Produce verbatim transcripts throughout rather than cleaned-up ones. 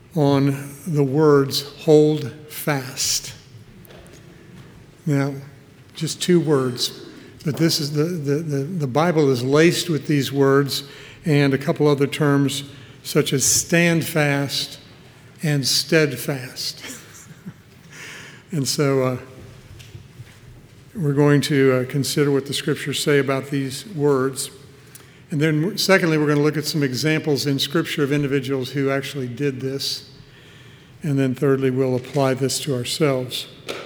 on the words, hold fast. Now, just two words, but this is the, the, the, the Bible is laced with these words and a couple other terms such as stand fast and steadfast. And so uh, we're going to uh, consider what the scriptures say about these words. And then secondly, we're going to look at some examples in Scripture of individuals who actually did this. And then thirdly, we'll apply this to ourselves.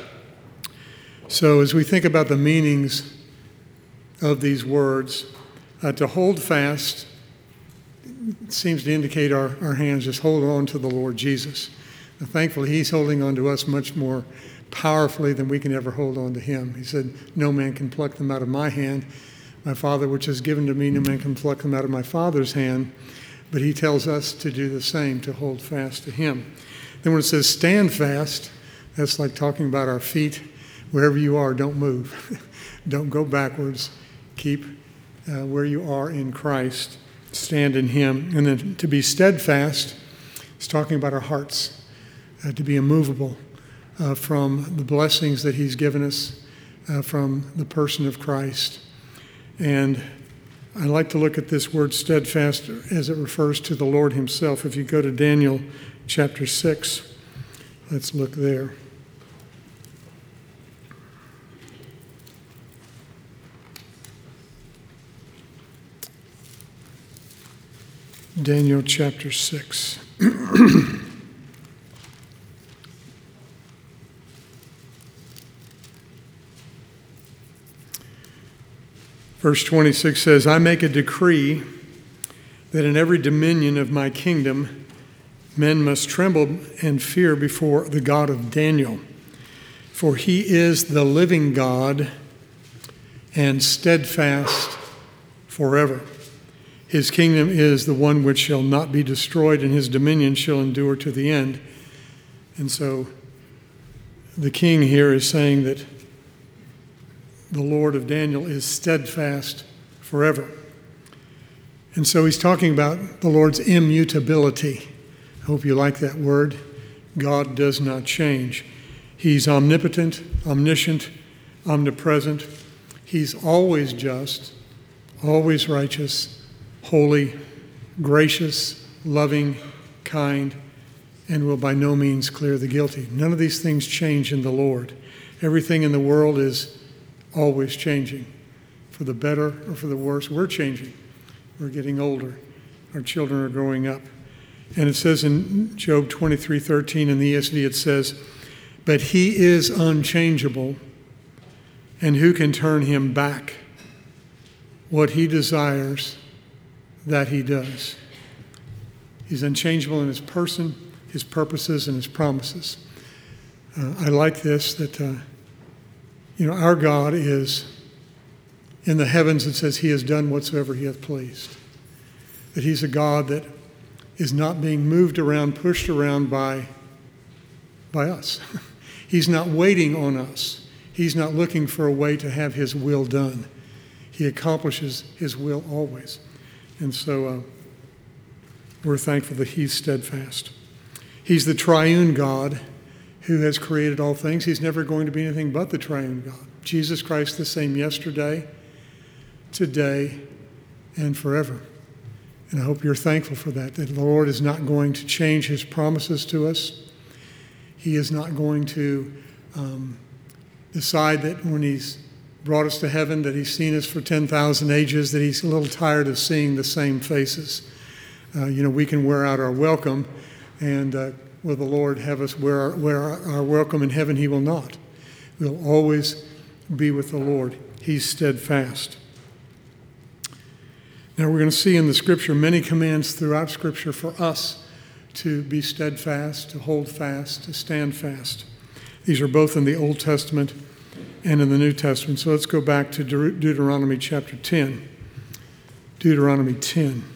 So as we think about the meanings of these words, uh, to hold fast seems to indicate our, our hands just hold on to the Lord Jesus. Now, thankfully, he's holding on to us much more powerfully than we can ever hold on to him. He said, no man can pluck them out of my hand. My Father, which is given to me, no man can pluck them out of my Father's hand. But he tells us to do the same, to hold fast to him. Then when it says stand fast, that's like talking about our feet. Wherever you are, don't move. Don't go backwards. Keep uh, where you are in Christ. Stand in him. And then to be steadfast is talking about our hearts. Uh, to be immovable uh, from the blessings that he's given us uh, from the person of Christ. And I like to look at this word steadfast as it refers to the Lord himself. If you go to Daniel chapter six, let's look there. Daniel chapter six. Verse twenty-six says, I make a decree that in every dominion of my kingdom men must tremble and fear before the God of Daniel. For he is the living God and steadfast forever. His kingdom is the one which shall not be destroyed, and his dominion shall endure to the end. And so the king here is saying that the Lord of Daniel is steadfast forever. And so he's talking about the Lord's immutability. I hope you like that word. God does not change. He's omnipotent, omniscient, omnipresent. He's always just, always righteous, holy, gracious, loving, kind, and will by no means clear the guilty. None of these things change in the Lord. Everything in the world is always changing, for the better or for the worse. We're changing. We're getting older. Our children are growing up. And it says in Job twenty-three thirteen in the E S V, it says, but he is unchangeable, and who can turn him back? What he desires, that he does. He's unchangeable in his person, his purposes, and his promises. Uh, I like this, that uh, You know, our God is in the heavens. It says he has done whatsoever he hath pleased. That he's a God that is not being moved around, pushed around by, by us. He's not waiting on us. He's not looking for a way to have his will done. He accomplishes his will always. And so uh, we're thankful that he's steadfast. He's the triune God who has created all things. He's never going to be anything but the triune God. Jesus Christ the same yesterday, today, and forever. And I hope you're thankful for that, that the Lord is not going to change his promises to us. He is not going to um, decide that when he's brought us to heaven, that he's seen us for ten thousand ages, that he's a little tired of seeing the same faces. Uh, you know, we can wear out our welcome, and uh, will the Lord have us wear our, wear our welcome in heaven? He will not. We'll always be with the Lord. He's steadfast. Now we're going to see in the Scripture many commands throughout Scripture for us to be steadfast, to hold fast, to stand fast. These are both in the Old Testament and in the New Testament. So let's go back to Deut- Deuteronomy chapter ten. Deuteronomy ten.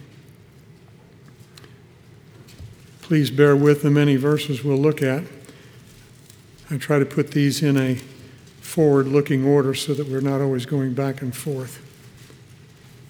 Please bear with the many verses we'll look at. I try to put these in a forward-looking order so that we're not always going back and forth.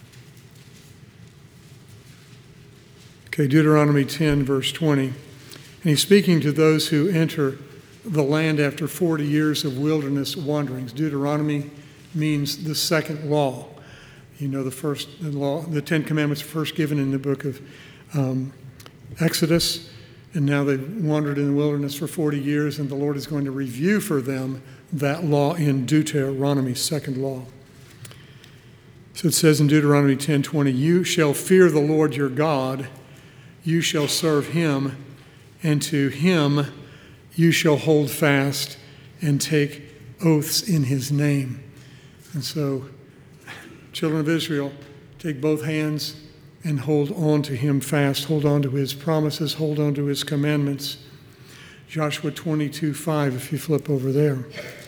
Okay, Deuteronomy ten, verse twenty. And he's speaking to those who enter the land after forty years of wilderness wanderings. Deuteronomy means the second law. You know, the first the law, the Ten Commandments are first given in the book of um, Exodus, and now they've wandered in the wilderness for forty years, and the Lord is going to review for them that law in Deuteronomy, second law. So it says in Deuteronomy ten twenty, "You shall fear the Lord your God, you shall serve him, and to him you shall hold fast and take oaths in his name." And so, children of Israel, take both hands and hold on to him fast. Hold on to his promises. Hold on to his commandments. Joshua twenty-two five, if you flip over there.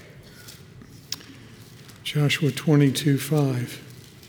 Joshua twenty-two five.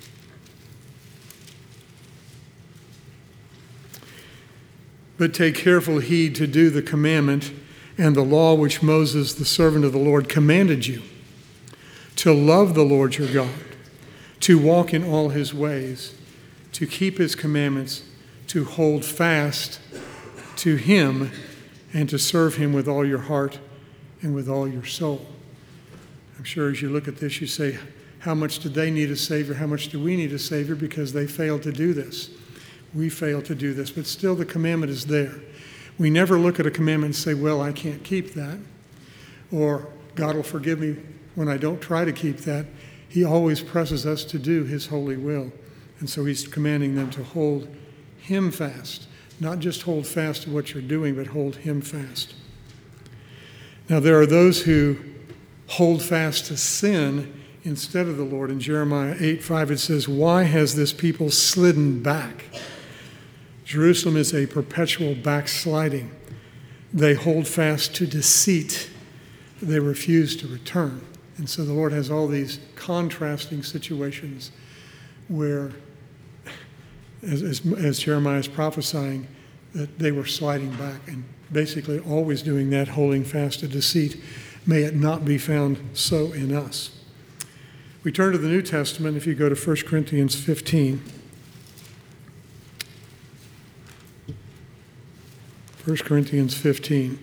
"But take careful heed to do the commandment and the law which Moses, the servant of the Lord, commanded you, to love the Lord your God, to walk in all his ways, to keep his commandments, to hold fast to him, and to serve him with all your heart and with all your soul." I'm sure as you look at this, you say, how much did they need a Savior? How much do we need a Savior? Because they failed to do this. We fail to do this, but still the commandment is there. We never look at a commandment and say, well, I can't keep that, or God will forgive me when I don't try to keep that. He always presses us to do his holy will. And so he's commanding them to hold him fast, not just hold fast to what you're doing, but hold him fast. Now, there are those who hold fast to sin instead of the Lord. In Jeremiah eight five, it says, "Why has this people slidden back?" Jerusalem is a perpetual backsliding. They hold fast to deceit. They refuse to return. And so the Lord has all these contrasting situations where, as, as, as Jeremiah is prophesying, that they were sliding back and basically always doing that, holding fast to deceit. May it not be found so in us. We turn to the New Testament. If you go to First Corinthians fifteen. First Corinthians fifteen.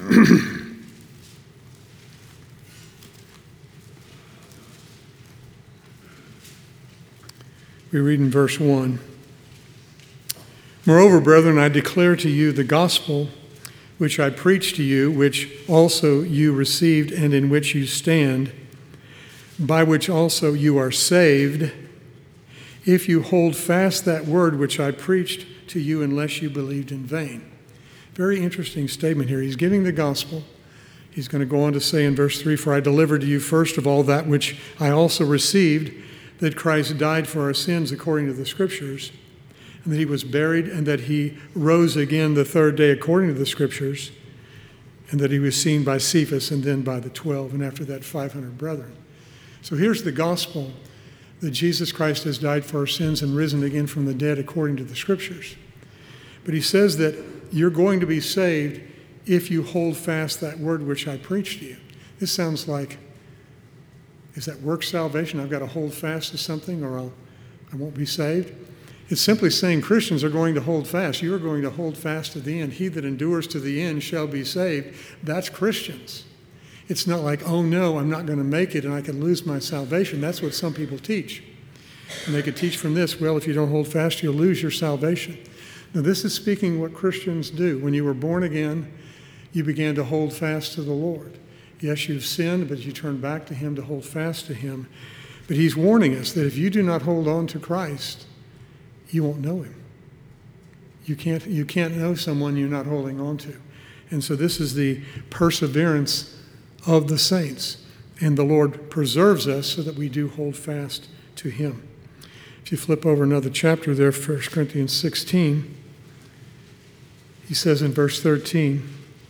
We read in verse one. "Moreover, brethren, I declare to you the gospel which I preached to you, which also you received and in which you stand, by which also you are saved, if you hold fast that word which I preached to you, unless you believed in vain." Very interesting statement here. He's giving the gospel. He's going to go on to say in verse three, "For I delivered to you first of all that which I also received, that Christ died for our sins according to the Scriptures, and that he was buried, and that he rose again the third day according to the Scriptures, and that he was seen by Cephas and then by the twelve, and after that five hundred brethren." So here's the gospel, that Jesus Christ has died for our sins and risen again from the dead according to the Scriptures. But he says that you're going to be saved if you hold fast that word which I preached to you. This sounds like, is that work salvation? I've got to hold fast to something or I'll, I won't be saved? It's simply saying Christians are going to hold fast. You are going to hold fast to the end. He that endures to the end shall be saved. That's Christians. It's not like, oh no, I'm not going to make it and I can lose my salvation. That's what some people teach. And they could teach from this, well, if you don't hold fast, you'll lose your salvation. Now, this is speaking what Christians do. When you were born again, you began to hold fast to the Lord. Yes, you've sinned, but you turn back to him to hold fast to him. But he's warning us that if you do not hold on to Christ, you won't know him. You can't, you can't know someone you're not holding on to. And so this is the perseverance of the saints. And the Lord preserves us so that we do hold fast to him. If you flip over another chapter there, First Corinthians sixteen, he says in verse thirteen,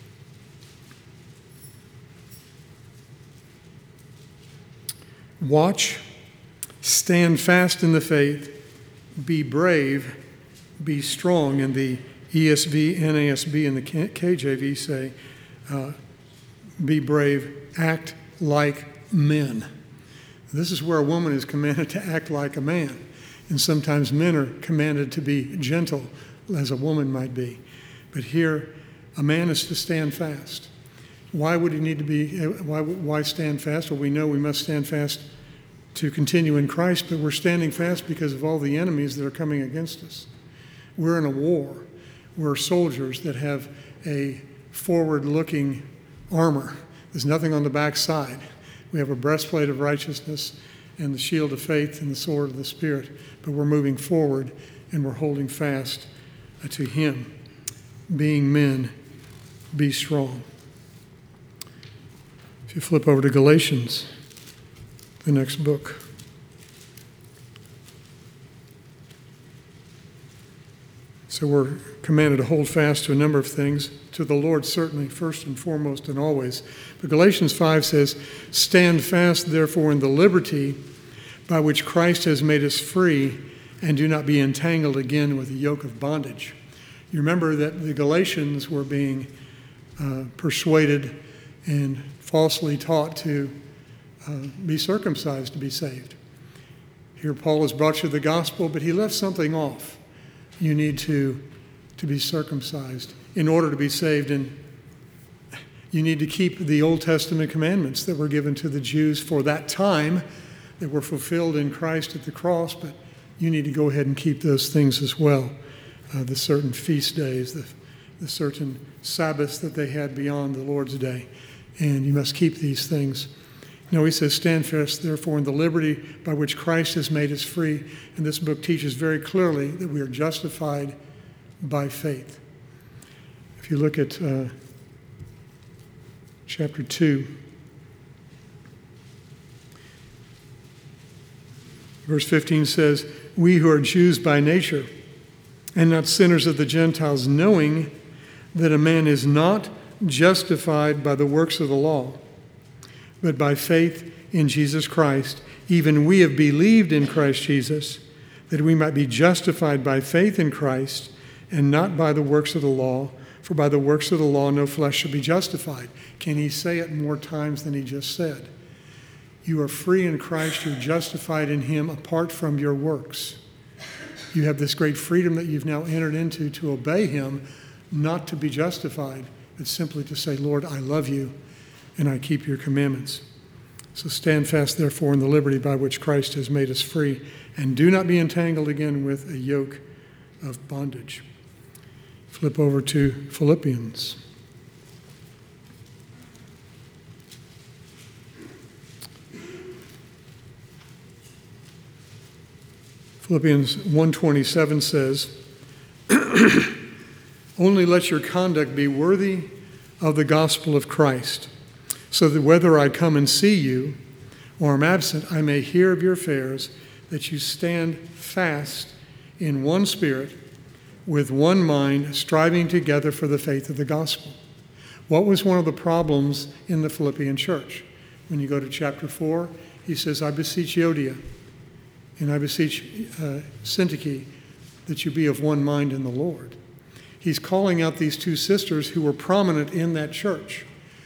"Watch, stand fast in the faith, be brave, be strong." And the E S V, N A S B, and the K J V say, uh, be brave, act like men. This is where a woman is commanded to act like a man. And sometimes men are commanded to be gentle, as a woman might be. But here, A man is to stand fast. Why would he need to be, why, why stand fast? Well, we know we must stand fast to continue in Christ, but we're standing fast because of all the enemies that are coming against us. We're in a war. We're soldiers that have a forward-looking armor. There's nothing on the back side. We have a breastplate of righteousness and the shield of faith and the sword of the Spirit, but we're moving forward and we're holding fast to Him. Being men, be strong. If you flip over to Galatians, the next book. So we're commanded to hold fast to a number of things, to the Lord certainly, first and foremost and always. But Galatians five says, stand fast therefore in the liberty by which Christ has made us free, and do not be entangled again with the yoke of bondage. You remember that the Galatians were being uh, persuaded and falsely taught to uh, be circumcised to be saved. Here Paul has brought you the gospel, but he left something off. You need to, to be circumcised in order to be saved, and you need to keep the Old Testament commandments that were given to the Jews for that time, that were fulfilled in Christ at the cross, but you need to go ahead and keep those things as well. Uh, the certain feast days, the, the certain Sabbaths that they had beyond the Lord's day. And you must keep these things. You know, he says, stand fast, therefore, in the liberty by which Christ has made us free. And this book teaches very clearly that we are justified by faith. If you look at uh, chapter two, verse fifteen says, we who are Jews by nature and not sinners of the Gentiles, knowing that a man is not justified by the works of the law, but by faith in Jesus Christ. Even we have believed in Christ Jesus, that we might be justified by faith in Christ and not by the works of the law, for by the works of the law no flesh shall be justified. Can he say it more times than he just said? You are free in Christ, you're justified in Him apart from your works. You have this great freedom that you've now entered into to obey Him, not to be justified, but simply to say, Lord, I love you and I keep your commandments. So stand fast, therefore, in the liberty by which Christ has made us free, and do not be entangled again with a yoke of bondage. Flip over to Philippians. Philippians one twenty-seven says, only let your conduct be worthy of the gospel of Christ, so that whether I come and see you or am absent, I may hear of your affairs, that you stand fast in one spirit, with one mind, striving together for the faith of the gospel. What was one of the problems in the Philippian church? When you go to chapter four, he says, I beseech Euodia, and I beseech uh, Syntyche, that you be of one mind in the Lord. He's calling out these two sisters who were prominent in that church,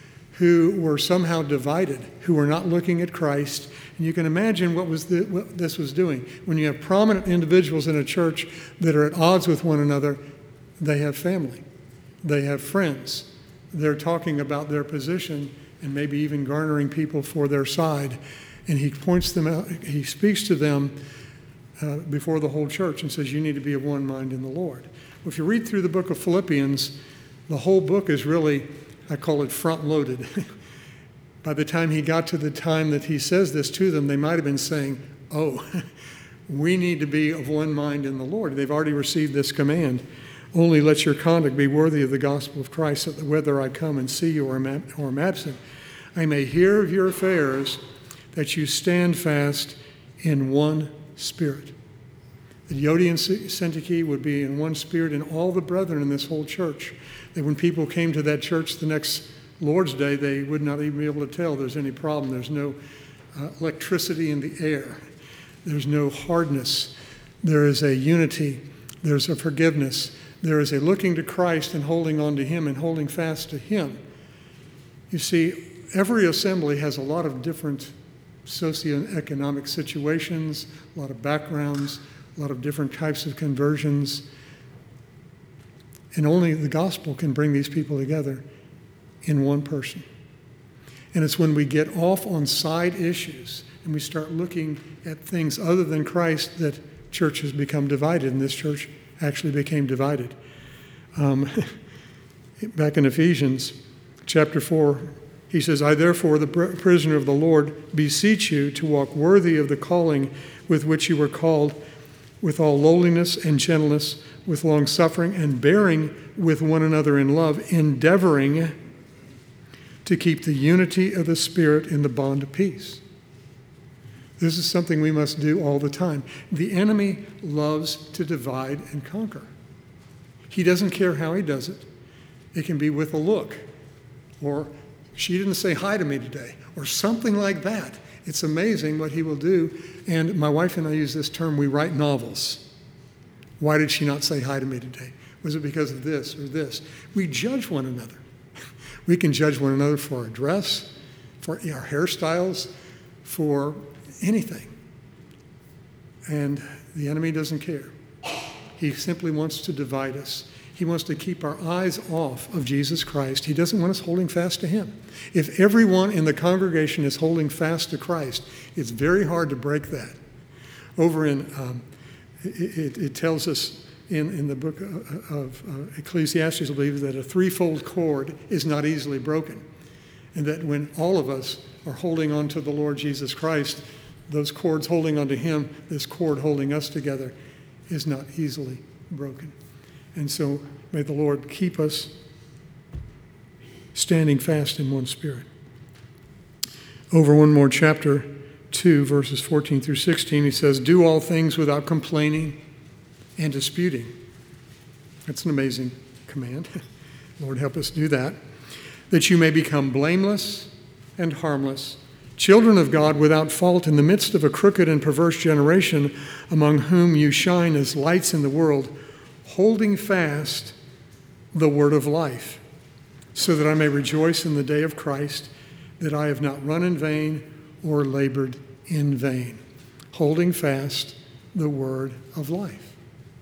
who were somehow divided, who were not looking at Christ. And you can imagine what, was the, what this was doing. When you have prominent individuals in a church that are at odds with one another, they have family, they have friends. They're talking about their position and maybe even garnering people for their side. And he points them out, he speaks to them uh, before the whole church and says, you need to be of one mind in the Lord. Well, if you read through the book of Philippians, the whole book is really, I call it front-loaded. By the time he got to the time that he says this to them, they might have been saying, oh, we need to be of one mind in the Lord. They've already received this command. Only let your conduct be worthy of the gospel of Christ, so that whether I come and see you or am, or am absent, I may hear of your affairs, that you stand fast in one spirit. That Euodia and Syntyche would be in one spirit, and all the brethren in this whole church. That when people came to that church the next Lord's Day, they would not even be able to tell there's any problem. There's no uh, electricity in the air. There's no hardness. There is a unity. There's a forgiveness. There is a looking to Christ and holding on to Him and holding fast to Him. You see, every assembly has a lot of different socioeconomic situations, a lot of backgrounds, a lot of different types of conversions. And only the gospel can bring these people together in one person. And it's when we get off on side issues and we start looking at things other than Christ that churches become divided, and this church actually became divided. Um, back in Ephesians chapter four, he says, I therefore, the prisoner of the Lord, beseech you to walk worthy of the calling with which you were called, with all lowliness and gentleness, with long suffering, and bearing with one another in love, endeavoring to keep the unity of the Spirit in the bond of peace. This is something we must do all the time. The enemy loves to divide and conquer. He doesn't care how he does it. It can be with a look, or she didn't say hi to me today, or something like that. It's amazing what he will do. And my wife and I use this term, we write novels. Why did she not say hi to me today? Was it because of this or this? We judge one another. We can judge one another for our dress, for our hairstyles, for anything. And the enemy doesn't care. He simply wants to divide us. He wants to keep our eyes off of Jesus Christ. He doesn't want us holding fast to him. If everyone in the congregation is holding fast to Christ, it's very hard to break that. Over in, um, it, it, it tells us in, in the book of, of uh, Ecclesiastes, I believe, that a threefold cord is not easily broken. And that when all of us are holding on to the Lord Jesus Christ, those cords holding onto him, this cord holding us together, is not easily broken. And so may the Lord keep us standing fast in one spirit. Over one more chapter, two, verses fourteen through sixteen, he says, do all things without complaining and disputing. That's an amazing command. Lord, help us do that. That you may become blameless and harmless, children of God without fault in the midst of a crooked and perverse generation, among whom you shine as lights in the world, holding fast the word of life, so that I may rejoice in the day of Christ, that I have not run in vain or labored in vain. Holding fast the word of life.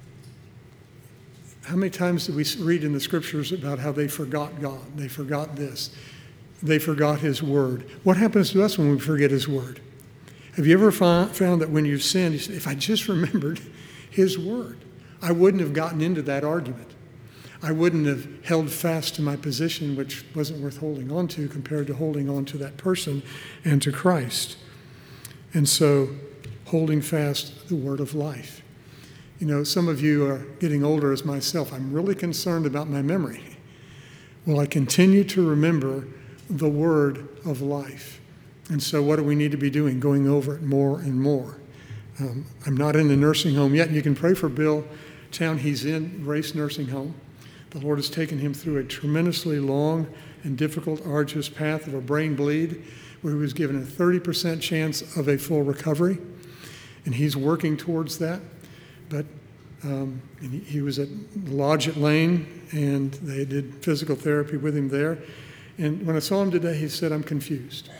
How many times do we read in the scriptures about how they forgot God? They forgot this. They forgot his word. What happens to us when we forget his word? Have you ever found that when you've sinned, you say, if I just remembered his word, I wouldn't have gotten into that argument. I wouldn't have held fast to my position, which wasn't worth holding on to, compared to holding on to that person and to Christ. And so, holding fast the word of life. You know, some of you are getting older as myself. I'm really concerned about my memory. Will I continue to remember the word of life? And so what do we need to be doing? Going over it more and more. Um, I'm not in a nursing home yet. You can pray for Bill Town. He's in Grace Nursing Home. The Lord has taken him through a tremendously long and difficult, arduous path of a brain bleed, where he was given a thirty percent chance of a full recovery. And he's working towards that. But um, and he, he was at the Lodge at Lane, and they did physical therapy with him there. And when I saw him today, he said, I'm confused.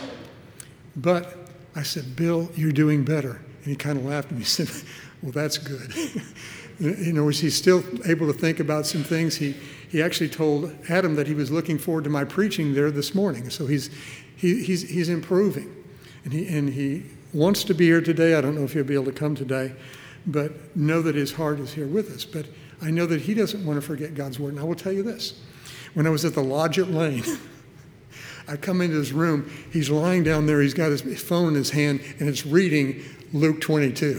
But I said, Bill, you're doing better. And he kind of laughed at me. He said, well, that's good. You know, he's still able to think about some things. He he actually told Adam that he was looking forward to my preaching there this morning. So he's he, he's he's improving, and he and he wants to be here today. I don't know if he'll be able to come today, but know that his heart is here with us. But I know that he doesn't want to forget God's word. And I will tell you this: when I was at the Lodge at Lane, I come into his room. He's lying down there. He's got his phone in his hand, and it's reading Luke twenty-two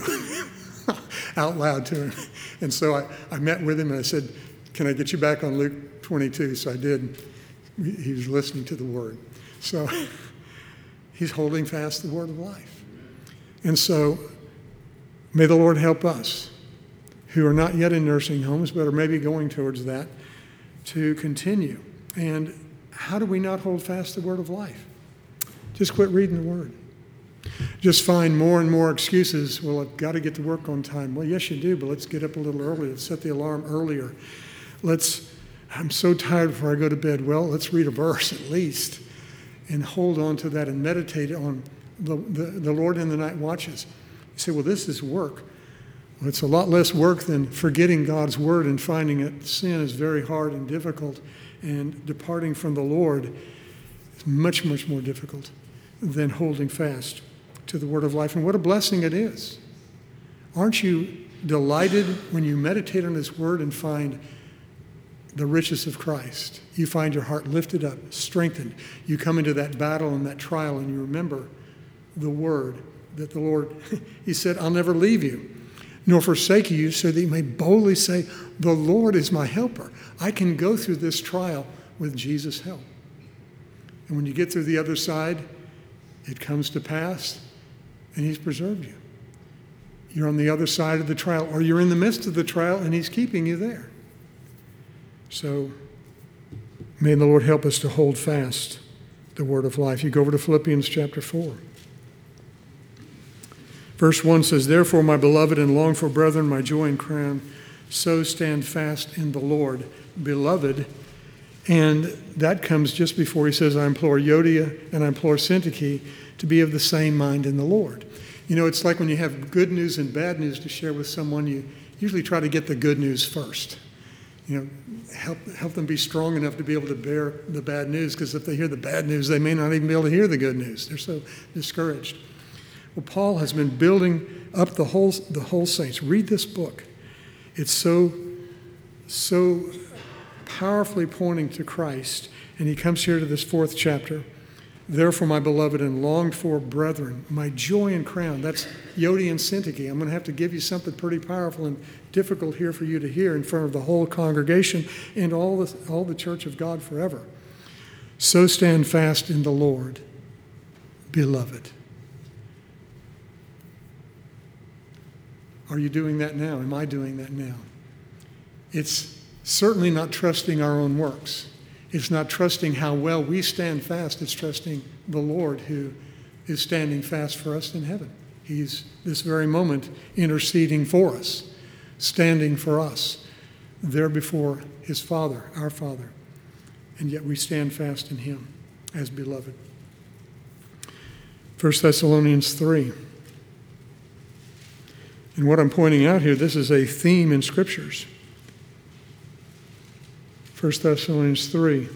out loud to him. And so I, I met with him and I said, can I get you back on Luke twenty-two? So I did. He was listening to the word. So he's holding fast the word of life. And so may the Lord help us who are not yet in nursing homes, but are maybe going towards that, to continue. And how do we not hold fast the word of life? Just quit reading the word. Just find more and more excuses. Well, I've got to get to work on time. Well, yes, you do, but let's get up a little earlier. Let's set the alarm earlier. Let's, I'm so tired before I go to bed. Well, let's read a verse at least and hold on to that and meditate on the, the, the Lord in the night watches. You say, well, this is work. Well, it's a lot less work than forgetting God's word and finding that sin is very hard and difficult, and departing from the Lord is much, much more difficult than holding fast to the word of life. And what a blessing it is. Aren't you delighted when you meditate on his word and find the riches of Christ? You find your heart lifted up, strengthened. You come into that battle and that trial and you remember the word that the Lord, he said, I'll never leave you, nor forsake you, so that you may boldly say, the Lord is my helper. I can go through this trial with Jesus' help. And when you get through the other side, it comes to pass, and he's preserved you. You're on the other side of the trial, or you're in the midst of the trial, and he's keeping you there. So may the Lord help us to hold fast the word of life. You go over to Philippians chapter four. Verse one says, therefore, my beloved and longed for brethren, my joy and crown, so stand fast in the Lord, beloved. And that comes just before he says, I implore Euodia and I implore Syntyche to be of the same mind in the Lord. You know, it's like when you have good news and bad news to share with someone, you usually try to get the good news first. You know, help help them be strong enough to be able to bear the bad news, because if they hear the bad news, they may not even be able to hear the good news. They're so discouraged. Well, Paul has been building up the whole the whole saints. Read this book. It's so, so powerfully pointing to Christ. And he comes here to this fourth chapter. Therefore, my beloved and longed for brethren, my joy and crown. That's Euodia and Syntyche. I'm going to have to give you something pretty powerful and difficult here for you to hear in front of the whole congregation and all the, all the church of God forever. So stand fast in the Lord, beloved. Are you doing that now? Am I doing that now? It's certainly not trusting our own works. It's not trusting how well we stand fast. It's trusting the Lord who is standing fast for us in heaven. He's this very moment interceding for us, standing for us there before his Father, our Father. And yet we stand fast in him as beloved. First Thessalonians three. And what I'm pointing out here, this is a theme in Scriptures. First Thessalonians three.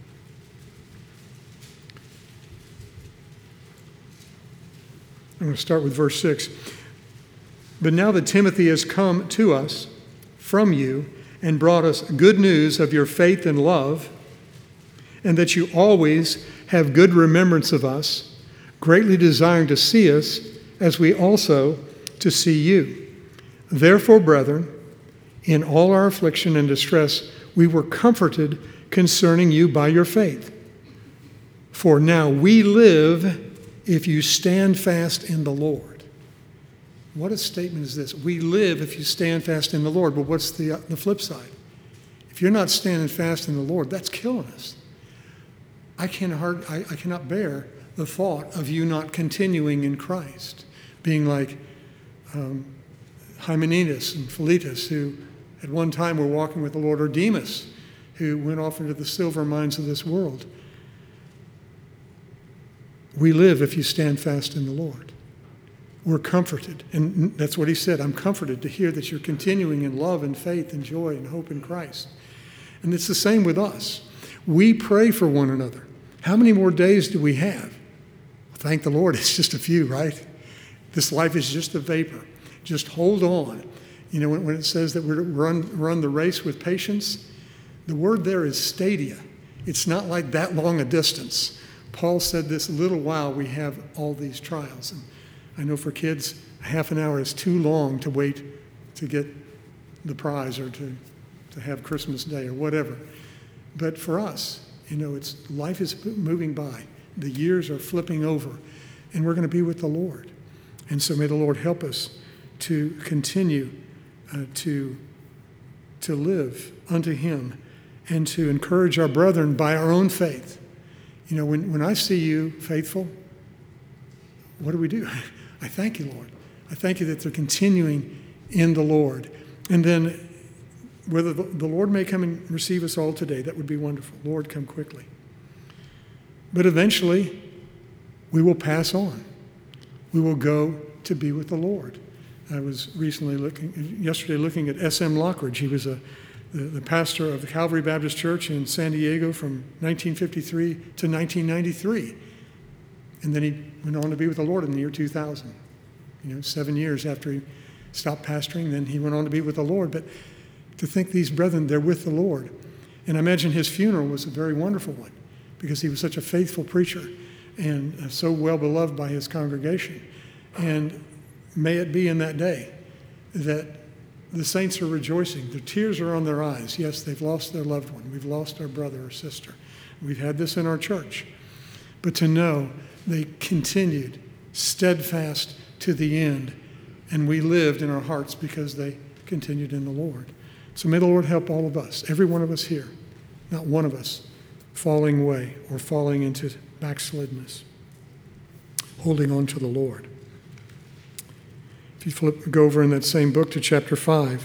I'm going to start with verse six. But now that Timothy has come to us from you and brought us good news of your faith and love, and that you always have good remembrance of us, greatly desiring to see us, as we also to see you. Therefore, brethren, in all our affliction and distress, we were comforted concerning you by your faith. For now we live if you stand fast in the Lord. What a statement is this? We live if you stand fast in the Lord. But what's the, the flip side? If you're not standing fast in the Lord, that's killing us. I, can hard, I, I cannot bear the thought of you not continuing in Christ, being like um, Hymenaeus and Philetus, who at one time were walking with the Lord, or Demas, who went off into the silver mines of this world. We live if you stand fast in the Lord. We're comforted. And that's what he said. I'm comforted to hear that you're continuing in love and faith and joy and hope in Christ. And it's the same with us. We pray for one another. How many more days do we have? Well, thank the Lord, it's just a few, right? This life is just a vapor. Just hold on. You know, when, when it says that we're to run, run the race with patience, the word there is stadia. It's not like that long a distance. Paul said this little while we have all these trials. And I know for kids, half an hour is too long to wait to get the prize or to, to have Christmas Day or whatever. But for us, you know, it's life is moving by. The years are flipping over, and we're going to be with the Lord. And so may the Lord help us to continue uh, to, to live unto him and to encourage our brethren by our own faith. You know, when, when I see you faithful, what do we do? I thank you, Lord. I thank you that they're continuing in the Lord. And then whether the, the Lord may come and receive us all today, that would be wonderful. Lord, come quickly. But eventually, we will pass on. We will go to be with the Lord. I was recently looking, yesterday looking at S M Lockridge. He was a, the, the pastor of the Calvary Baptist Church in San Diego from nineteen fifty-three to nineteen ninety-three. And then he went on to be with the Lord in the year two thousand. You know, seven years after he stopped pastoring, then he went on to be with the Lord. But to think these brethren, they're with the Lord. And I imagine his funeral was a very wonderful one because he was such a faithful preacher and so well beloved by his congregation. And may it be in that day that the saints are rejoicing. The tears are on their eyes. Yes, they've lost their loved one. We've lost our brother or sister. We've had this in our church. But to know they continued steadfast to the end, and we lived in our hearts because they continued in the Lord. So may the Lord help all of us, every one of us here, not one of us falling away or falling into backslidness, holding on to the Lord. If you flip, go over in that same book to chapter five,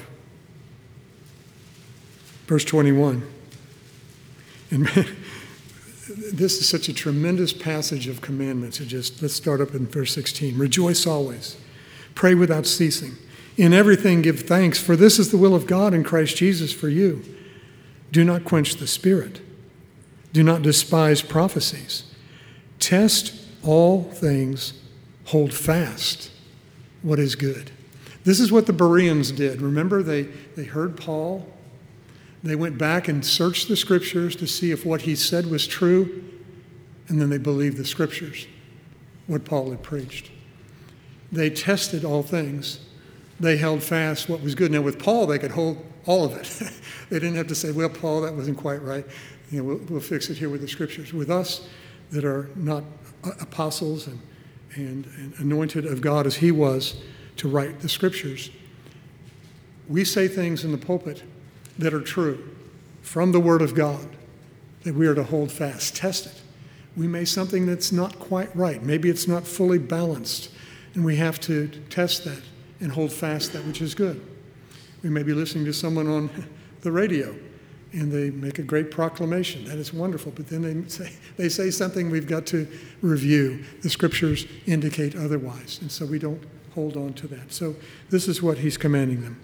verse twenty-one. And man, this is such a tremendous passage of commandments. It just, let's start up in verse sixteen. Rejoice always. Pray without ceasing. In everything give thanks, for this is the will of God in Christ Jesus for you. Do not quench the spirit. Do not despise prophecies. Test all things. Hold fast what is good. This is what the Bereans did. Remember, they, they heard Paul. They went back and searched the scriptures to see if what he said was true, and then they believed the scriptures, what Paul had preached. They tested all things. They held fast what was good. Now, with Paul, they could hold all of it. They didn't have to say, well, Paul, that wasn't quite right. You know, we'll, we'll fix it here with the scriptures. With us that are not apostles and, and, and anointed of God as he was to write the scriptures, we say things in the pulpit that are true from the Word of God that we are to hold fast. Test it. We may something that's not quite right. Maybe it's not fully balanced, and we have to test that and hold fast that which is good. We may be listening to someone on the radio, and they make a great proclamation. That is wonderful. But then they say, they say something we've got to review. The scriptures indicate otherwise, and so we don't hold on to that. So this is what he's commanding them.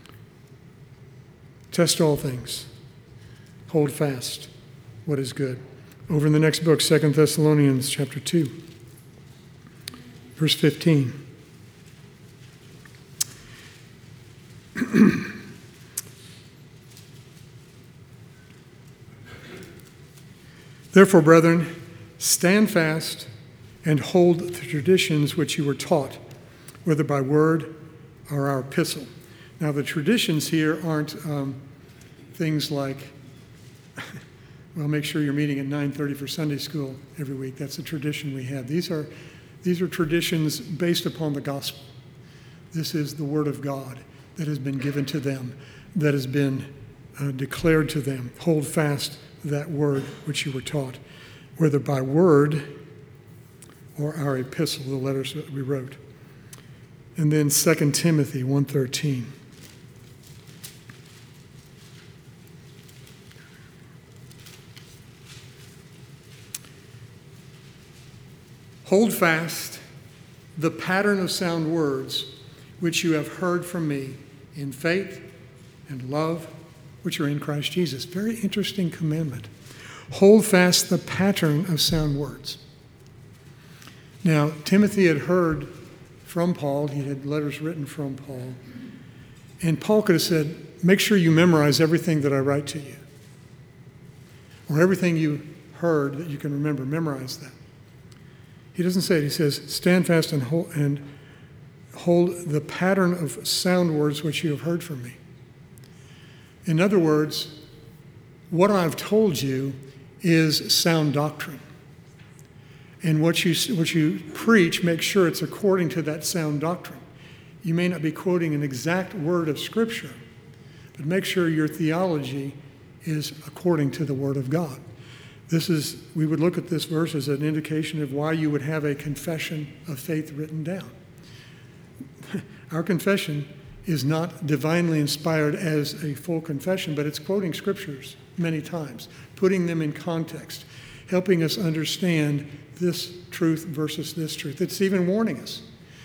Test all things. Hold fast what is good. Over in the next book, Second Thessalonians chapter two, verse fifteen. Therefore, brethren, stand fast and hold the traditions which you were taught, whether by word or our epistle. Now, the traditions here aren't um, things like, well, make sure you're meeting at nine thirty for Sunday school every week. That's a tradition we have. These are, these are traditions based upon the gospel. This is the word of God that has been given to them, that has been uh, declared to them. Hold fast that word which you were taught, whether by word or our epistle, the letters that we wrote. And then Second Timothy one thirteen. Hold fast the pattern of sound words which you have heard from me in faith and love which are in Christ Jesus. Very interesting commandment. Hold fast the pattern of sound words. Now, Timothy had heard from Paul. He had letters written from Paul. And Paul could have said, make sure you memorize everything that I write to you. Or everything you heard that you can remember, memorize that. He doesn't say it. He says, stand fast and hold, and hold the pattern of sound words which you have heard from me. In other words, what I've told you is sound doctrine. And what you, what you preach, make sure it's according to that sound doctrine. You may not be quoting an exact word of Scripture, but make sure your theology is according to the Word of God. This is, we would look at this verse as an indication of why you would have a confession of faith written down. Our confession is not divinely inspired as a full confession, but it's quoting scriptures many times, putting them in context, helping us understand this truth versus this truth. It's even warning us.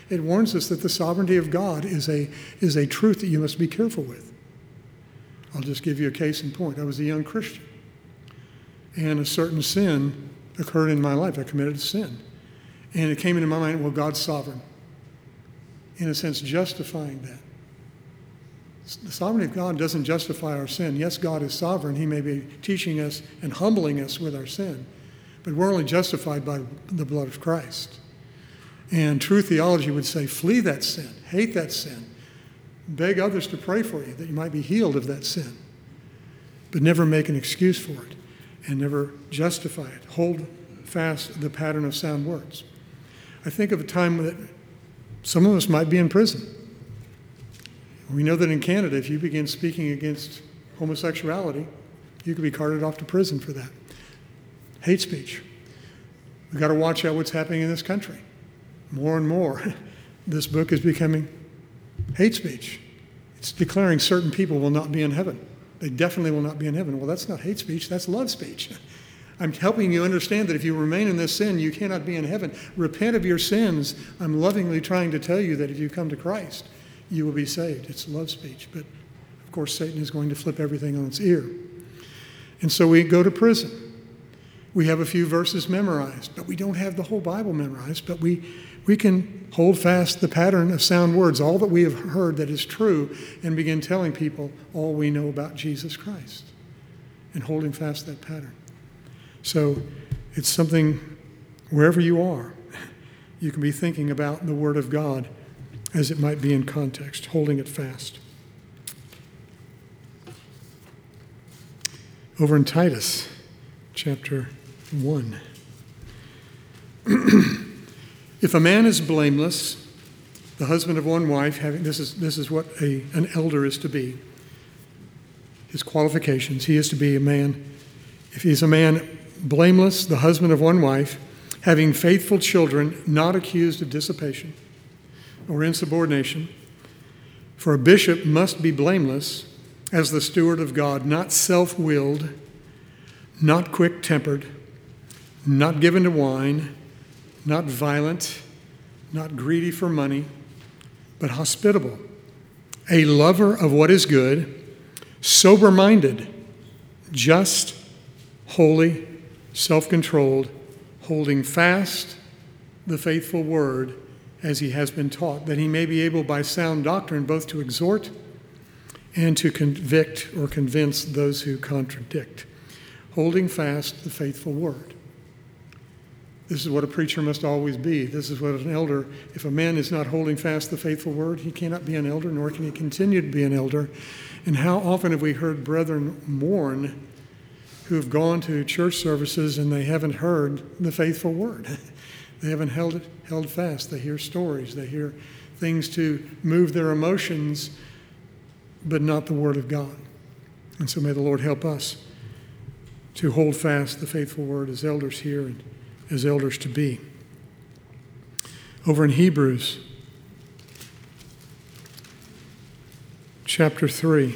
It warns us that the sovereignty of God is a, is a truth that you must be careful with. I'll just give you a case in point. I was a young Christian, and a certain sin occurred in my life. I committed a sin. And it came into my mind, well, God's sovereign. In a sense, justifying that. The sovereignty of God doesn't justify our sin. Yes, God is sovereign. He may be teaching us and humbling us with our sin, but we're only justified by the blood of Christ. And true theology would say, flee that sin, hate that sin, beg others to pray for you that you might be healed of that sin, but never make an excuse for it and never justify it. Hold fast the pattern of sound words. I think of a time that some of us might be in prison. We know that in Canada, if you begin speaking against homosexuality, you could be carted off to prison for that. Hate speech. We've got to watch out what's happening in this country. More and more, this book is becoming hate speech. It's declaring certain people will not be in heaven. They definitely will not be in heaven. Well, that's not hate speech, that's love speech. I'm helping you understand that if you remain in this sin, you cannot be in heaven. Repent of your sins. I'm lovingly trying to tell you that if you come to Christ, you will be saved. It's love speech. But, of course, Satan is going to flip everything on its ear. And so we go to prison. We have a few verses memorized, but we don't have the whole Bible memorized. But we, we can hold fast the pattern of sound words, all that we have heard that is true, and begin telling people all we know about Jesus Christ and holding fast that pattern. So it's something, wherever you are, you can be thinking about the Word of God as it might be in context, holding it fast. Over in Titus, chapter one. If a man is blameless, the husband of one wife, having this is this is what a, an elder is to be. His qualifications, he is to be a man. If he's a man blameless, the husband of one wife, having faithful children, not accused of dissipation or insubordination. For a bishop must be blameless as the steward of God, not self-willed, not quick-tempered, not given to wine, not violent, not greedy for money, but hospitable, a lover of what is good, sober-minded, just, holy, self-controlled, holding fast the faithful word as he has been taught, that he may be able by sound doctrine both to exhort and to convict or convince those who contradict. Holding fast the faithful word. This is what a preacher must always be. This is what an elder, if a man is not holding fast the faithful word, he cannot be an elder, nor can he continue to be an elder. And how often have we heard brethren mourn who have gone to church services and they haven't heard the faithful word. They haven't held it, held fast. They hear stories. They hear things to move their emotions, but not the word of God. And so may the Lord help us to hold fast the faithful word as elders here and as elders to be. Over in Hebrews, chapter three.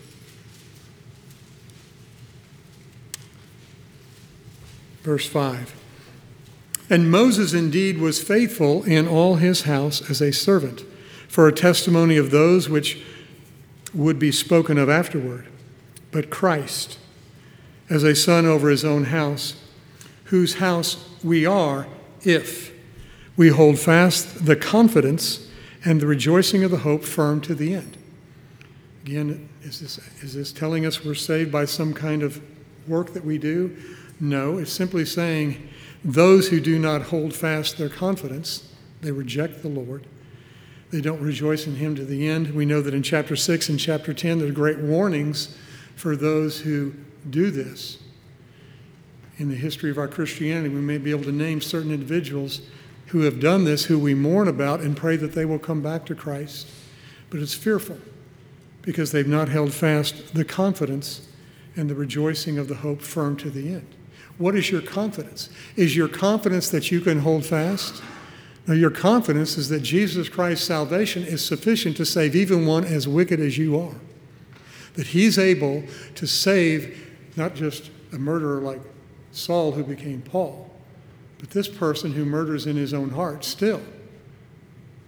Verse five. And Moses indeed was faithful in all his house as a servant, for a testimony of those which would be spoken of afterward. But Christ, as a son over his own house, whose house we are, if we hold fast the confidence and the rejoicing of the hope firm to the end. Again, is this, is this telling us we're saved by some kind of work that we do? No, it's simply saying those who do not hold fast their confidence, they reject the Lord. They don't rejoice in him to the end. We know that in chapter six and chapter ten, there are great warnings for those who do this. In the history of our Christianity, we may be able to name certain individuals who have done this, who we mourn about and pray that they will come back to Christ. But it's fearful because they've not held fast the confidence and the rejoicing of the hope firm to the end. What is your confidence? Is your confidence that you can hold fast? No, your confidence is that Jesus Christ's salvation is sufficient to save even one as wicked as you are. That he's able to save not just a murderer like Saul who became Paul, but this person who murders in his own heart still.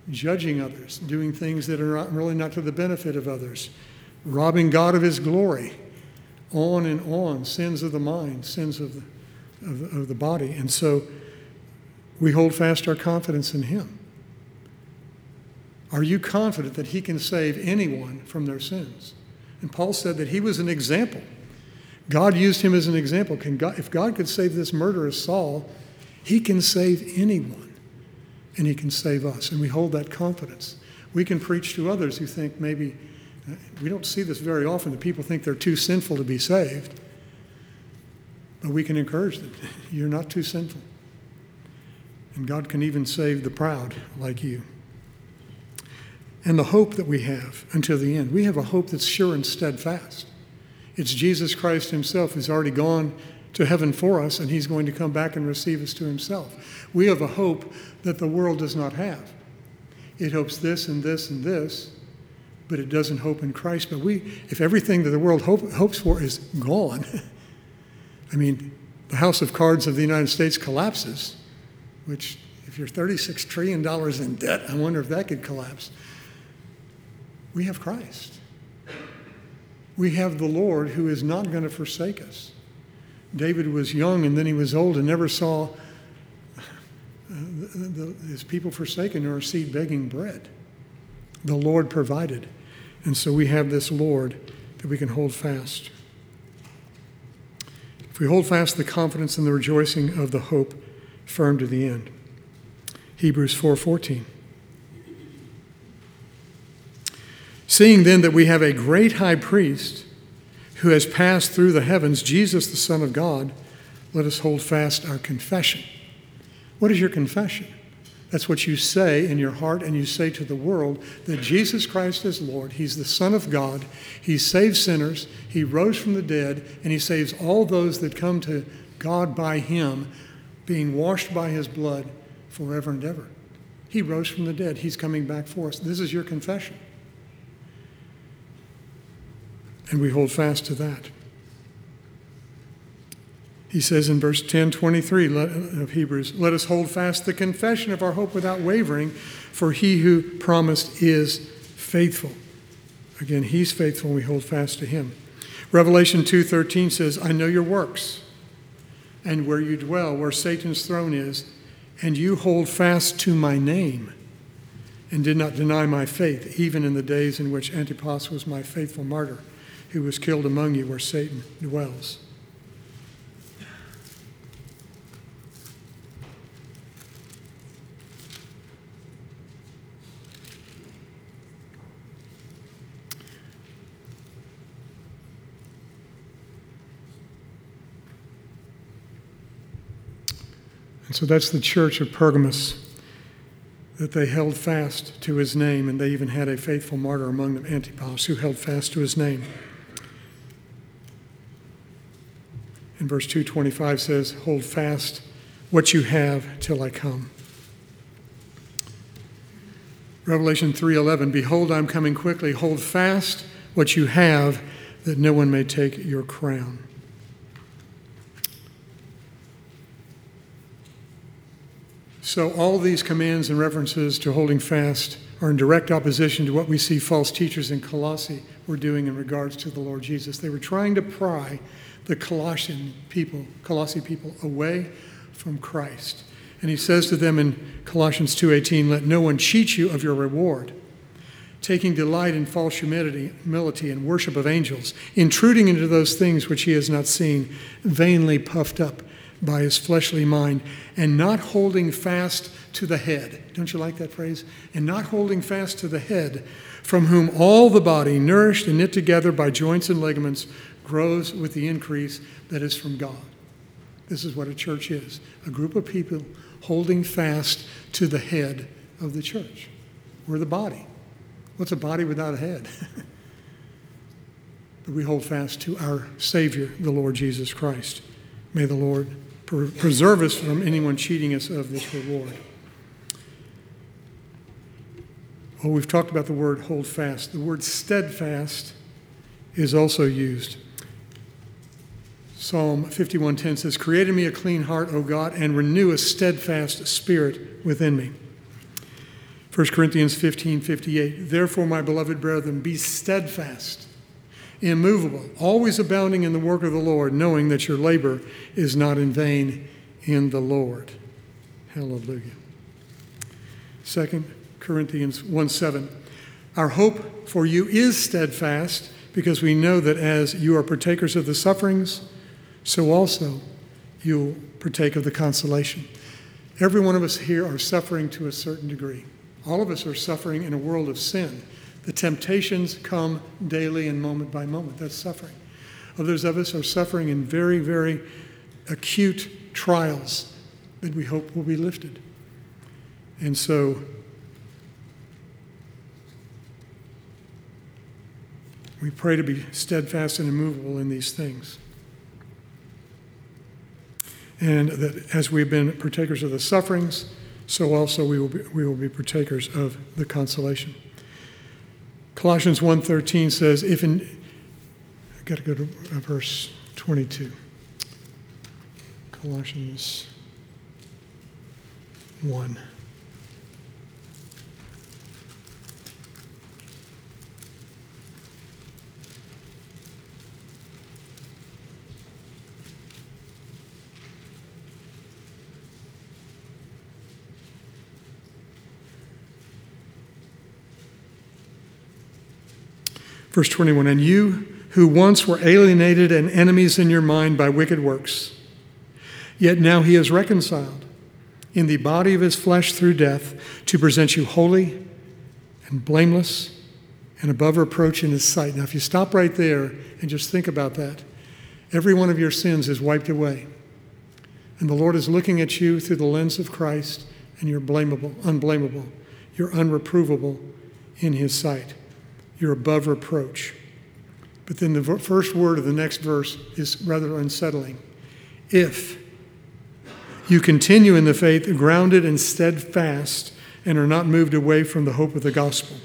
judging others, doing things that are not, really not to the benefit of others, robbing God of his glory, on and on, sins of the mind, sins of the, of, the- of the body. And so we hold fast our confidence in him. Are you confident that he can save anyone from their sins? And Paul said that he was an example. God used him as an example. Can God, if God could save this murderous Saul, he can save anyone, and he can save us. And we hold that confidence. We can preach to others who think maybe, we don't see this very often, that people think they're too sinful to be saved. But we can encourage them. You're not too sinful. And God can even save the proud like you. And the hope that we have until the end. We have a hope that's sure and steadfast. It's Jesus Christ himself who's already gone to heaven for us, and he's going to come back and receive us to himself. We have a hope that the world does not have. It hopes this and this and this, but it doesn't hope in Christ. But we, if everything that the world hope, hopes for is gone, I mean, the house of cards of the United States collapses, which if you're thirty-six trillion dollars in debt, I wonder if that could collapse. We have Christ. We have the Lord who is not going to forsake us. David was young and then he was old and never saw uh, the, the, his people forsaken or seed begging bread. The Lord provided. And so we have this Lord that we can hold fast. If we hold fast the confidence and the rejoicing of the hope firm to the end. Hebrews four fourteen. Seeing then that we have a great high priest who has passed through the heavens, Jesus, the Son of God, let us hold fast our confession. What is your confession? That's what you say in your heart, and you say to the world that Jesus Christ is Lord. He's the Son of God. He saves sinners. He rose from the dead, and he saves all those that come to God by him, being washed by his blood forever and ever. He rose from the dead. He's coming back for us. This is your confession. And we hold fast to that. He says in verse ten twenty-three of Hebrews, let us hold fast the confession of our hope without wavering, for he who promised is faithful. Again, he's faithful and we hold fast to him. Revelation two thirteen says, I know your works and where you dwell, where Satan's throne is, and you hold fast to my name and did not deny my faith, even in the days in which Antipas was my faithful martyr, who was killed among you where Satan dwells. And so that's the church of Pergamos, that they held fast to his name, and they even had a faithful martyr among them, Antipas, who held fast to his name. And verse two twenty-five says, hold fast what you have till I come. Revelation three eleven, behold, I'm coming quickly. Hold fast what you have, that no one may take your crown. So all these commands and references to holding fast are in direct opposition to what we see false teachers in Colossae were doing in regards to the Lord Jesus. They were trying to pry the Colossian people, Colossae people, away from Christ. And he says to them in Colossians two eighteen, let no one cheat you of your reward, taking delight in false humility, humility and worship of angels, intruding into those things which he has not seen, vainly puffed up by his fleshly mind, and not holding fast to the head. Don't you like that phrase? And not holding fast to the head, from whom all the body, nourished and knit together by joints and ligaments, grows with the increase that is from God. This is what a church is, a group of people holding fast to the head of the church. We're the body. What's a body without a head? But we hold fast to our Savior, the Lord Jesus Christ. May the Lord preserve us from anyone cheating us of this reward. Well, we've talked about the word hold fast. The word steadfast is also used. Psalm fifty-one ten says, create in me a clean heart, O God, and renew a steadfast spirit within me. First Corinthians fifteen fifty-eight, therefore, my beloved brethren, be steadfast, immovable, always abounding in the work of the Lord, knowing that your labor is not in vain in the Lord. Hallelujah. Second Corinthians one seven, our hope for you is steadfast, because we know that as you are partakers of the sufferings, so also you'll partake of the consolation. Every one of us here are suffering to a certain degree. All of us are suffering in a world of sin. The temptations come daily and moment by moment. That's suffering. Others of us are suffering in very, very acute trials that we hope will be lifted. And so we pray to be steadfast and immovable in these things. And that as we've been partakers of the sufferings, so also we will be, we will be partakers of the consolation. Colossians one thirteen says, if in, I've got to go to verse twenty-two. Colossians one. Verse twenty-one, and you who once were alienated and enemies in your mind by wicked works, yet now he is reconciled in the body of his flesh through death to present you holy and blameless and above reproach in his sight. Now, if you stop right there and just think about that, every one of your sins is wiped away. And the Lord is looking at you through the lens of Christ, and you're blamable, unblameable. You're unreprovable in his sight. You're above reproach. But then the first word of the next verse is rather unsettling. If you continue in the faith, grounded and steadfast, and are not moved away from the hope of the gospel.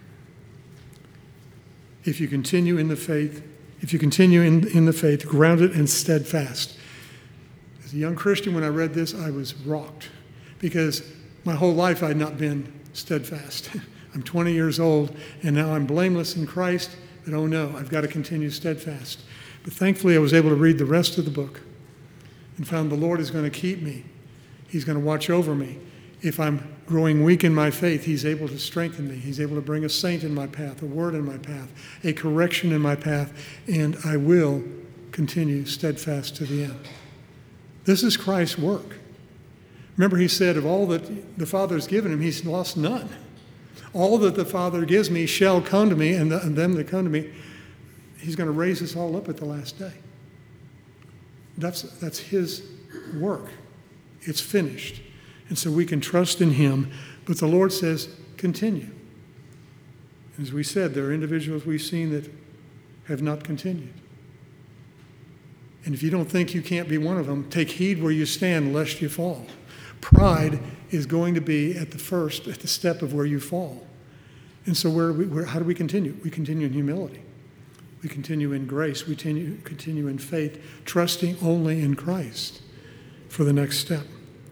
If you continue in the faith, if you continue in, in the faith, grounded and steadfast. As a young Christian, when I read this, I was rocked, because my whole life I had not been steadfast. I'm twenty years old, and now I'm blameless in Christ, but oh no, I've got to continue steadfast. But thankfully, I was able to read the rest of the book and found the Lord is going to keep me. He's going to watch over me. If I'm growing weak in my faith, he's able to strengthen me. He's able to bring a saint in my path, a word in my path, a correction in my path, and I will continue steadfast to the end. This is Christ's work. Remember, he said, of all that the Father has given him, he's lost none. All that the Father gives me shall come to me, and, the, and them that come to me, he's going to raise us all up at the last day. That's, that's his work. It's finished. And so we can trust in him. But the Lord says, continue. As we said, there are individuals we've seen that have not continued. And if you don't think you can't be one of them, take heed where you stand lest you fall. Pride is going to be at the first, at the step of where you fall. And so where, we, where how do we continue? We continue in humility. We continue in grace. We continue, continue in faith, trusting only in Christ for the next step.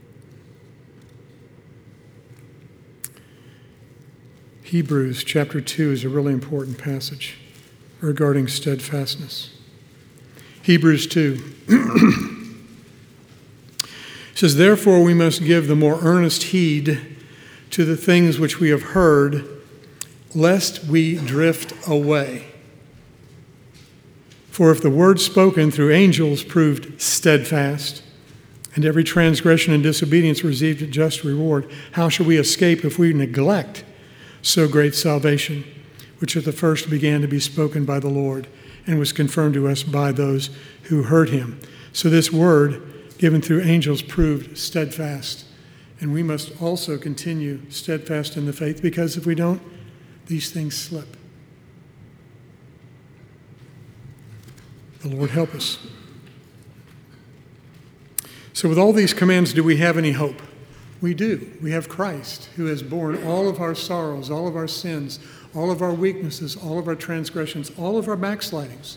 Hebrews chapter two is a really important passage regarding steadfastness. Hebrews two. It says, therefore we must give the more earnest heed to the things which we have heard, lest we drift away. For if the word spoken through angels proved steadfast, and every transgression and disobedience received a just reward, how shall we escape if we neglect so great salvation, which at the first began to be spoken by the Lord, and was confirmed to us by those who heard him? So this word given through angels proved steadfast. And we must also continue steadfast in the faith, because if we don't, these things slip. The Lord help us. So with all these commands, do we have any hope? We do. We have Christ, who has borne all of our sorrows, all of our sins, all of our weaknesses, all of our transgressions, all of our backslidings.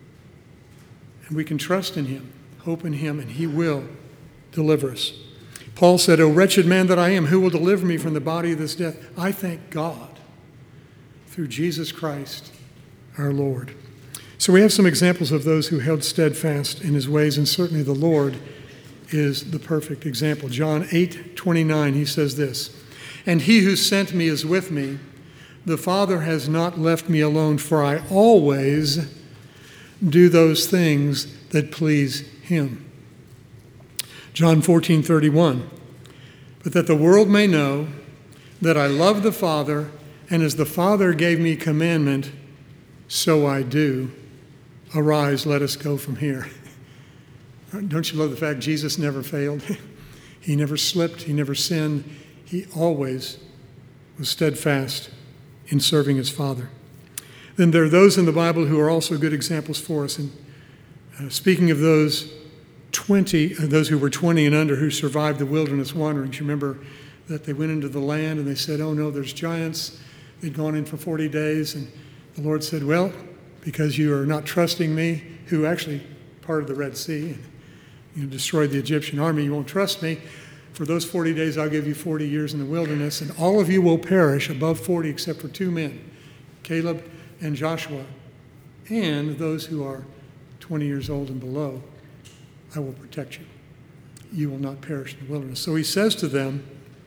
And we can trust in him, hope in him, and he will deliver us. Paul said, "O wretched man that I am, who will deliver me from the body of this death?" I thank God through Jesus Christ our Lord. So we have some examples of those who held steadfast in his ways, and certainly the Lord is the perfect example. John eight twenty-nine, he says this, "And he who sent me is with me. The Father has not left me alone, for I always do those things that please him." John fourteen thirty-one, "But that the world may know that I love the Father, and as the Father gave me commandment, so I do. Arise, let us go from here." Don't you love the fact Jesus never failed? He never slipped. He never sinned. He always was steadfast in serving his Father. Then there are those in the Bible who are also good examples for us. And uh, speaking of those twenty, uh, those who were twenty and under who survived the wilderness wanderings, you remember that they went into the land and they said, "Oh no, there's giants." They'd gone in for forty days, and the Lord said, "Well, because you are not trusting me," who actually parted the Red Sea and you know, destroyed the Egyptian army, "you won't trust me. For those forty days, I'll give you forty years in the wilderness, and all of you will perish, above forty, except for two men, Caleb and Joshua, and those who are twenty years old and below. I will protect you. You will not perish in the wilderness." So he says to them,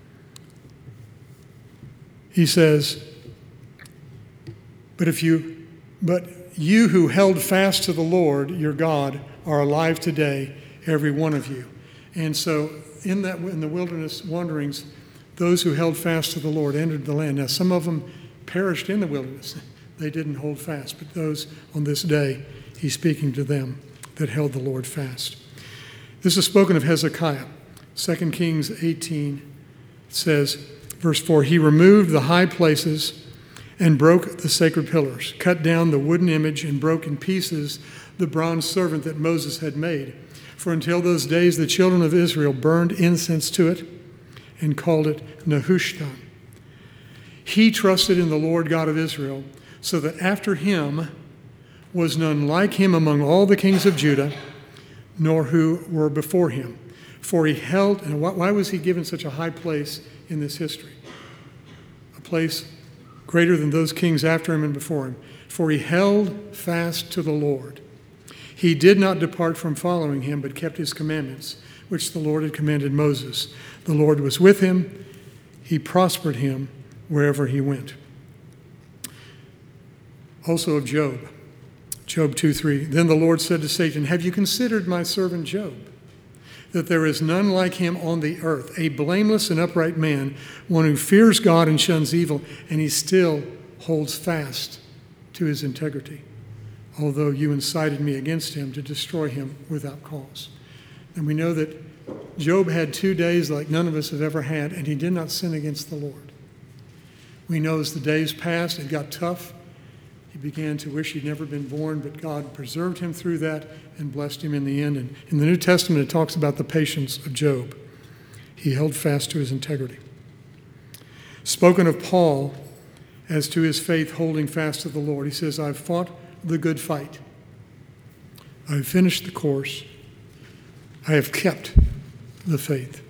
he says, "But if you, but you who held fast to the Lord your God are alive today, every one of you." And so in that in the wilderness wanderings, those who held fast to the Lord entered the land. Now some of them perished in the wilderness. They didn't hold fast, but those on this day, he's speaking to them that held the Lord fast. This is spoken of Hezekiah. Second Kings eighteen says, verse four, "He removed the high places and broke the sacred pillars, cut down the wooden image and broke in pieces the bronze servant that Moses had made. For until those days the children of Israel burned incense to it and called it Nehushtan. He trusted in the Lord God of Israel, so that after him was none like him among all the kings of Judah, nor who were before him. For he held," and why was he given such a high place in this history? A place greater than those kings after him and before him. "For he held fast to the Lord. He did not depart from following him, but kept his commandments, which the Lord had commanded Moses. The Lord was with him. He prospered him wherever he went." Also of Job, Job two three, "Then the Lord said to Satan, have you considered my servant Job, that there is none like him on the earth, a blameless and upright man, one who fears God and shuns evil, and he still holds fast to his integrity, although you incited me against him to destroy him without cause." And we know that Job had two days like none of us have ever had, and he did not sin against the Lord. We know as the days passed, it got tough. He began to wish he'd never been born, but God preserved him through that and blessed him in the end. And in the New Testament, it talks about the patience of Job. He held fast to his integrity. Spoken of Paul as to his faith holding fast to the Lord, he says, "I've fought the good fight. I've finished the course. I have kept the faith."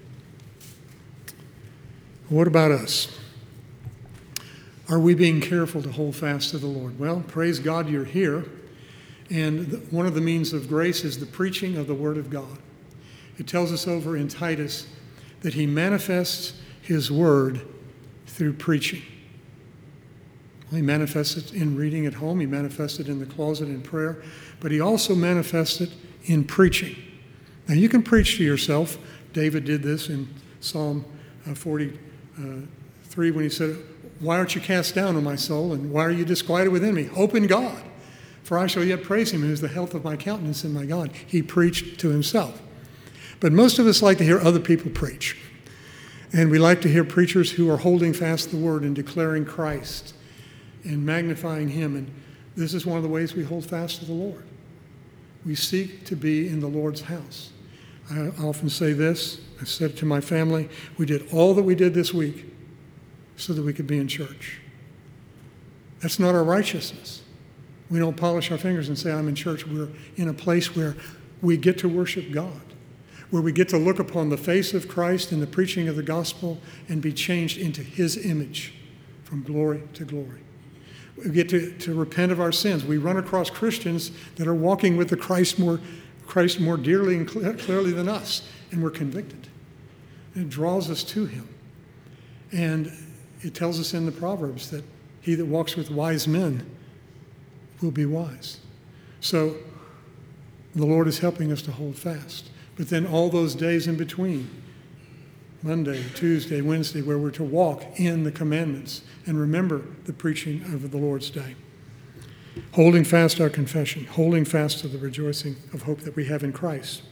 What about us? Are we being careful to hold fast to the Lord? Well, praise God you're here. And one of the means of grace is the preaching of the Word of God. It tells us over in Titus that he manifests his Word through preaching. Well, he manifests it in reading at home. He manifests it in the closet in prayer. But he also manifests it in preaching. Now, you can preach to yourself. David did this in Psalm forty-three when he said, "Why aren't you cast down, O my soul, and why are you disquieted within me? Hope in God, for I shall yet praise him, who is the health of my countenance and my God." He preached to himself. But most of us like to hear other people preach. And we like to hear preachers who are holding fast the word and declaring Christ and magnifying him. And this is one of the ways we hold fast to the Lord. We seek to be in the Lord's house. I often say this, I said it to my family, we did all that we did this week so that we could be in church. That's not our righteousness. We don't polish our fingers and say, "I'm in church." We're in a place where we get to worship God. where we get to look upon the face of Christ in the preaching of the gospel and be changed into his image from glory to glory. We get to, to repent of our sins. We run across Christians that are walking with the Christ more, Christ more dearly and cl- clearly than us, and we're convicted. And it draws us to him. And it tells us in the Proverbs that he that walks with wise men will be wise. So the Lord is helping us to hold fast. But then all those days in between, Monday, Tuesday, Wednesday, where we're to walk in the commandments and remember the preaching of the Lord's day. Holding fast our confession, holding fast to the rejoicing of hope that we have in Christ.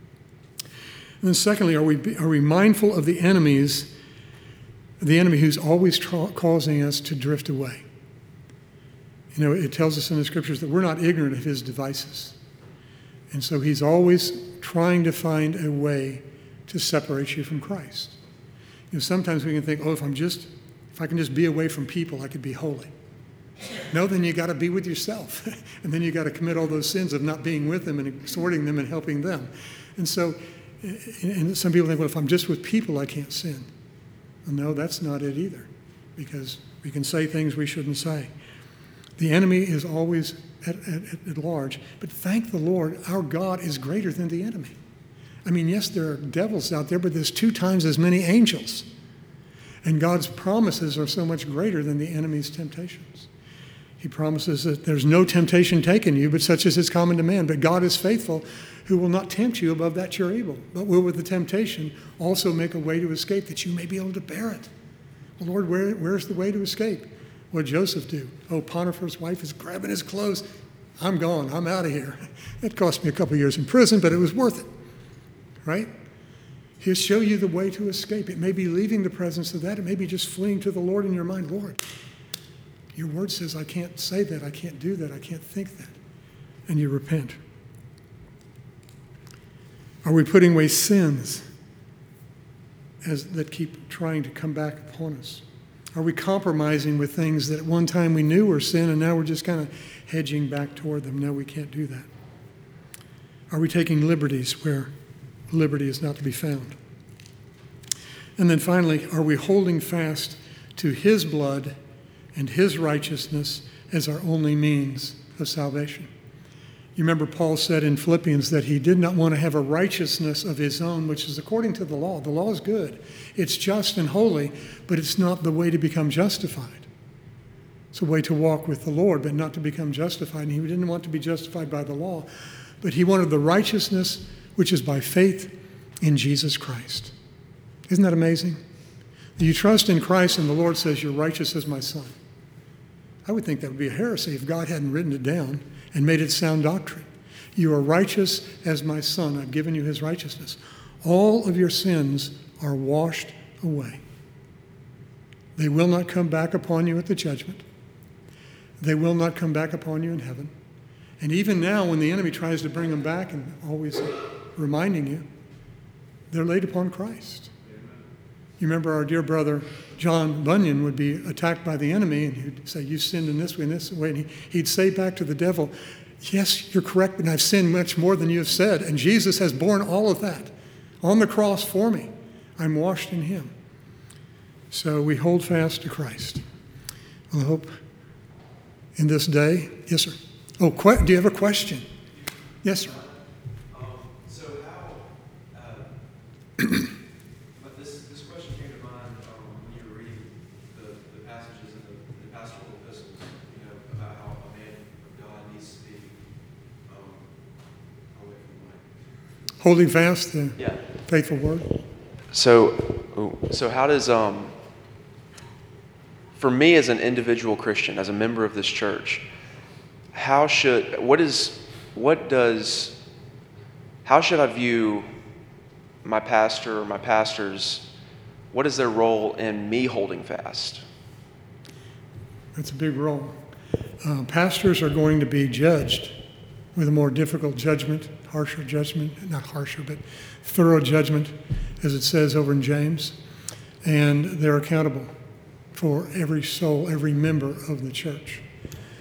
And then secondly, are we, are we mindful of the enemies, the enemy who's always tra- causing us to drift away? You know, it tells us in the scriptures that we're not ignorant of his devices. And so he's always trying to find a way to separate you from Christ. You know, sometimes we can think, oh, if I'm just, if I can just be away from people, I could be holy. No, then you got to be with yourself. And then you got to commit all those sins of not being with them and exhorting them and helping them. And so, and some people think, well, if I'm just with people, I can't sin. Well, no, that's not it either, because we can say things we shouldn't say. The enemy is always at, at, at large, but thank the Lord, our God is greater than the enemy. I mean, yes, there are devils out there, but there's two times as many angels. And God's promises are so much greater than the enemy's temptations. He promises that there's no temptation taken you, but such as is common to man. But God is faithful, who will not tempt you above that you're able, but will with the temptation also make a way to escape, that you may be able to bear it. Well, Lord, where, where's the way to escape? What did Joseph do? Oh, Potiphar's wife is grabbing his clothes. I'm gone. I'm out of here. It cost me a couple of years in prison, but it was worth it. Right? He'll show you the way to escape. It may be leaving the presence of that. It may be just fleeing to the Lord in your mind. Lord, your word says I can't say that. I can't do that. I can't think that. And you repent. Are we putting away sins as that keep trying to come back upon us? Are we compromising with things that at one time we knew were sin and now we're just kind of hedging back toward them? No, we can't do that. Are we taking liberties where liberty is not to be found? And then finally, are we holding fast to his blood and his righteousness as our only means of salvation? You remember Paul said in Philippians that he did not want to have a righteousness of his own, which is according to the law. The law is good. It's just and holy, but it's not the way to become justified. It's a way to walk with the Lord, but not to become justified. And he didn't want to be justified by the law, but he wanted the righteousness which is by faith in Jesus Christ. Isn't that amazing? You trust in Christ and the Lord says, you're righteous as my son. I would think that would be a heresy if God hadn't written it down and made it sound doctrine. You are righteous as my son. I've given you his righteousness. All of your sins are washed away. They will not come back upon you at the judgment. They will not come back upon you in heaven. And even now, when the enemy tries to bring them back and always reminding you, they're laid upon Christ. You remember our dear brother John Bunyan would be attacked by the enemy, and he'd say, you sinned in this way and this way. And he, he'd say back to the devil, yes, you're correct, but I've sinned much more than you have said. And Jesus has borne all of that on the cross for me. I'm washed in him. So we hold fast to Christ. I hope in this day. Yes, sir. Oh, que- do you have a question? Yes, sir. Um, so how, uh, but this, this question came to mind um, when you were reading the, the passages in the, the pastoral epistles, you know, about how a man of God needs to be um, away from the light. Holding fast the Yeah. faithful word. So, so how does, um, for me as an individual Christian, as a member of this church, how should, what is, what does, how should I view my pastor or my pastors? What is their role in me holding fast? That's a big role. Uh, pastors are going to be judged with a more difficult judgment, harsher judgment, not harsher, but thorough judgment, as it says over in James. And they're accountable for every soul, every member of the church.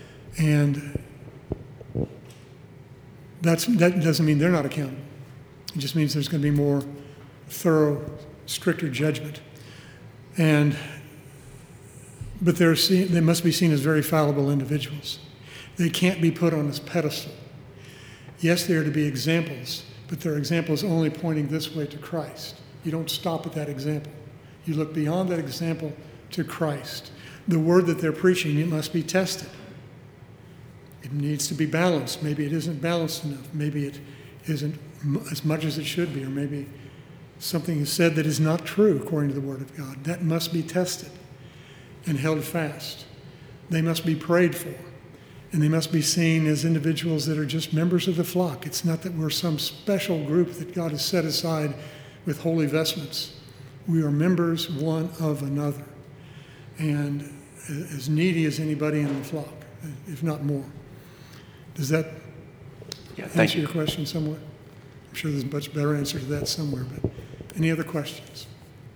And that's, that doesn't mean they're not accountable. It just means there's going to be more thorough, stricter judgment. And but they're seen, they must be seen as very fallible individuals. They can't be put on this pedestal. Yes, they are to be examples, but they're examples only pointing this way to Christ. You don't stop at that example. You look beyond that example to Christ. The word that they're preaching, it must be tested. It needs to be balanced. Maybe it isn't balanced enough. Maybe it isn't as much as it should be, or maybe something is said that is not true according to the Word of God. That must be tested and held fast. They must be prayed for, and they must be seen as individuals that are just members of the flock. It's not that we're some special group that God has set aside with holy vestments. We are members one of another, and as needy as anybody in the flock, if not more. Does that Yeah, thank answer you. your question somewhat? I'm sure there's a much better answer to that somewhere, but any other questions?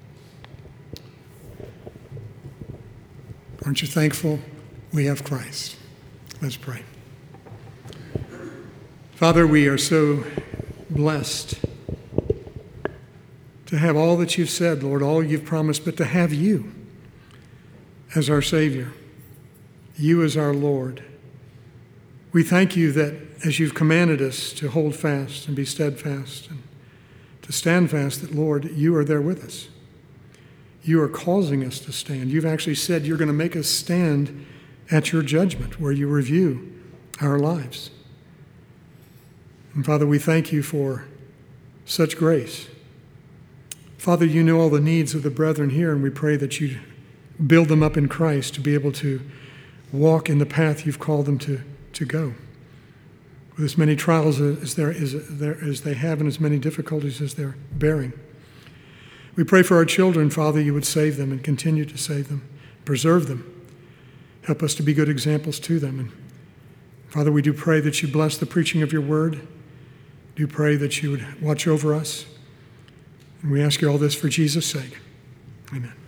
Aren't you thankful we have Christ? Let's pray. Father, we are so blessed to have all that you've said, Lord, all you've promised, but to have you as our Savior, you as our Lord. We thank you that as you've commanded us to hold fast and be steadfast and to stand fast, that, Lord, you are there with us. You are causing us to stand. You've actually said you're going to make us stand at your judgment where you review our lives. And Father, we thank you for such grace. Father, you know all the needs of the brethren here, and we pray that you build them up in Christ to be able to walk in the path you've called them to, to go. With as many trials as, there, as, there, as they have and as many difficulties as they're bearing. We pray for our children, Father, you would save them and continue to save them, preserve them. Help us to be good examples to them. And Father, we do pray that you bless the preaching of your word. Do pray that you would watch over us. And we ask you all this for Jesus' sake. Amen.